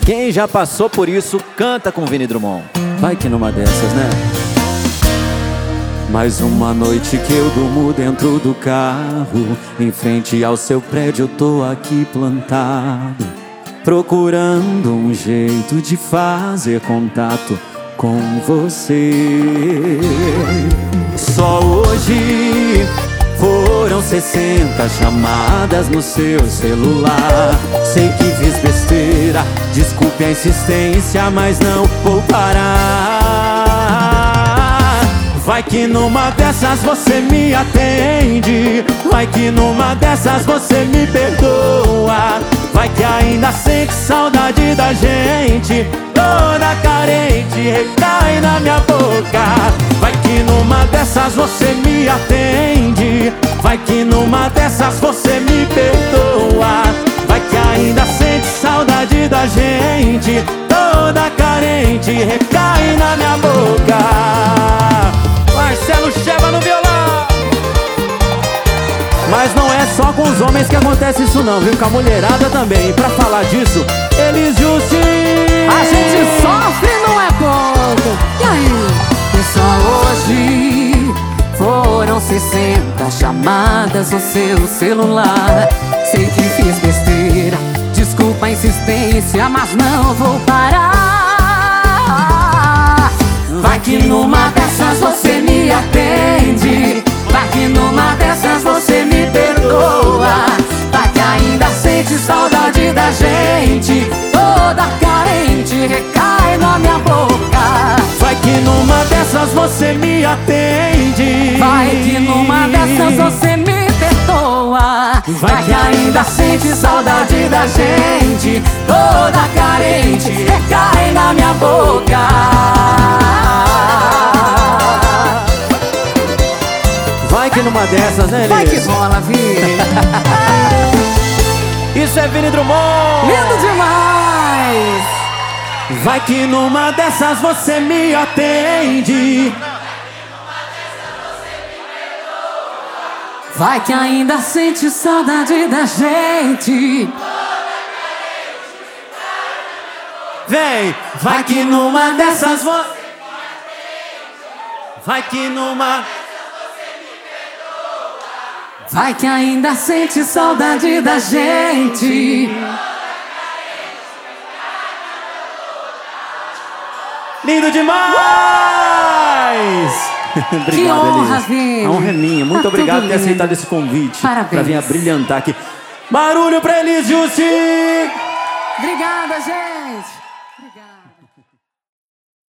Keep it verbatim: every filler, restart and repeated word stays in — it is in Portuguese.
Quem já passou por isso, canta com Vini Drummond. Vai que numa dessas, né? Mais uma noite que eu durmo dentro do carro, em frente ao seu prédio eu tô aqui plantado, procurando um jeito de fazer contato com você. Só hoje foram sessenta chamadas no seu celular. Sei que fiz besteira, desculpe a insistência, mas não vou parar. Vai que numa dessas você me atende, vai que numa dessas você me perdoa, vai que ainda sente saudade da gente, toda carente recai na minha boca. Vai que numa dessas você me atende, vai que numa dessas você me perdoa, vai que ainda sente saudade da gente, toda carente recai na minha boca. Marcelo Cheva no violão. Mas não é só com os homens que acontece isso não, viu? Com a mulherada também. E pra falar disso, Elis Jussi. A gente sofre, não é pouco. E aí? E só hoje foram sessenta chamadas no seu celular. Sei que fiz besteira, desculpa a insistência, mas não vou parar. Vai que numa dessas você me atende, vai que numa dessas você me perdoa, vai que ainda sente saudade da gente, toda carente recai na minha boca. Vai que numa dessas você me atende, vai que numa dessas você me perdoa, vai que ainda sente saudade da gente, toda carente recai na minha boca. Vai que numa dessas, né, Elis? Vai que rola, Vini. Isso é Vini Drummond. Lindo demais. Vai que numa dessas você me atende, vai que ainda sente saudade da gente. Vem, vai que numa dessas você, vai que numa, vai que ainda sente saudade da gente. Lindo demais! Obrigado, que honra, Elis. Vini. A honra é minha. Muito Tá obrigado por ter lindo. aceitado esse convite. Parabéns. Pra vir a brilhantar aqui. Barulho pra Elis Jussi! Obrigada, gente. Obrigada.